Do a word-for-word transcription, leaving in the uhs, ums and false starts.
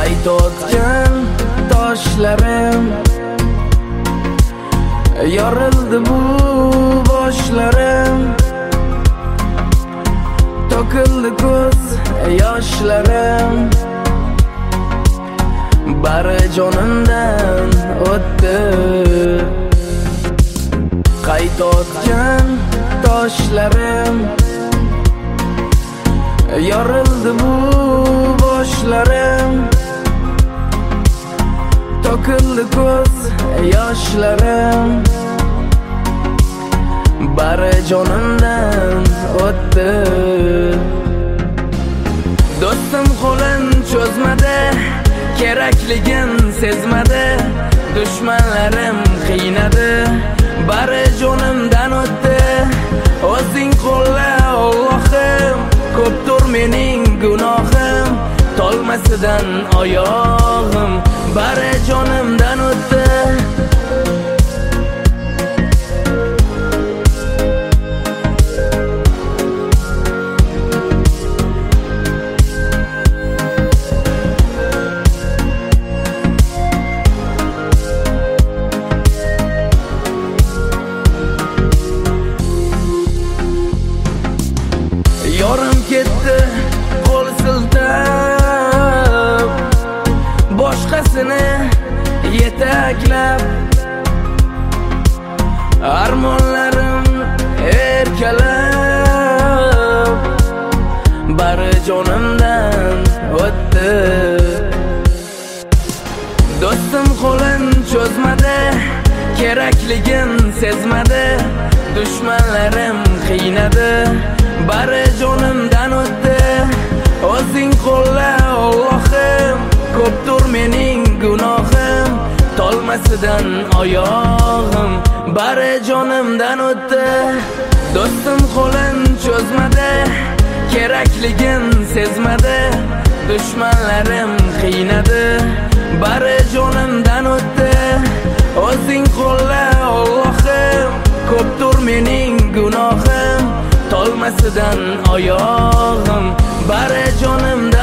Qaytayotgan toshlarim, yorildi bu boshlarim, to'kildi ko'z yoshlarim, bari jonimdan o'tdi. Qaytayotgan toshlarim, yorildi bu boshlarim, to'kildi ko'z yoshlarim, bari jonimdan o'tdi. Do'stim qo'lin cho'zmadi, kerakligin sezmadi, dushmanlarim qiynadi, bari jonimdan o'tdi. O'zing qo'lla Allohim, ko'pdir mening gunohim, tolmasidan oyog'im, bari jonimdan o'tdi. Yorim ketdi qo'l siltab, boshqasini yetaklab, armonlarim erkalab, bari jonimdan o'tdi. Do'stim qo'lin cho'zmadi, kerakligin sezmadi, dushmanlarim qiynadi, bari jonimdan o'tdi. O'zing qo'lla Allohim, ko'pdir mening gunohim, tolmasidan oyog'im, bari jonimdan o'tdi. Do'stim qo'lin cho'zmadi, kerakligin sezmadi, dushmanlarim qiynadi, bari jonimdan o'tdi. O'zing qo'lla Allohim, ko'pdir mening gunohim, tolmasidan oyog'im, bari jonimdan